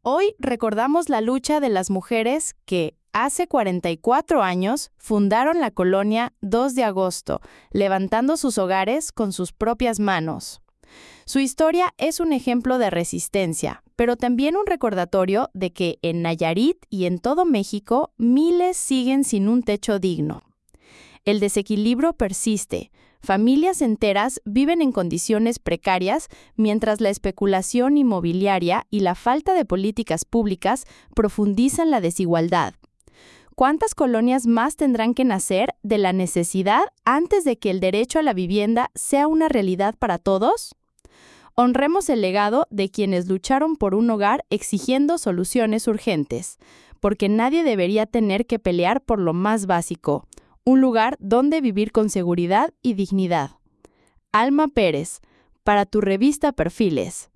Hoy recordamos la lucha de las mujeres que, hace 44 años, fundaron la colonia 2 de agosto, levantando sus hogares con sus propias manos. Su historia es un ejemplo de resistencia, pero también un recordatorio de que en Nayarit y en todo México miles siguen sin un techo digno. El desequilibrio persiste. Familias enteras viven en condiciones precarias mientras la especulación inmobiliaria y la falta de políticas públicas profundizan la desigualdad. ¿Cuántas colonias más tendrán que nacer de la necesidad antes de que el derecho a la vivienda sea una realidad para todos? Honremos el legado de quienes lucharon por un hogar exigiendo soluciones urgentes, porque nadie debería tener que pelear por lo más básico, un lugar donde vivir con seguridad y dignidad. Alma Pérez, para tu revista Perfiles.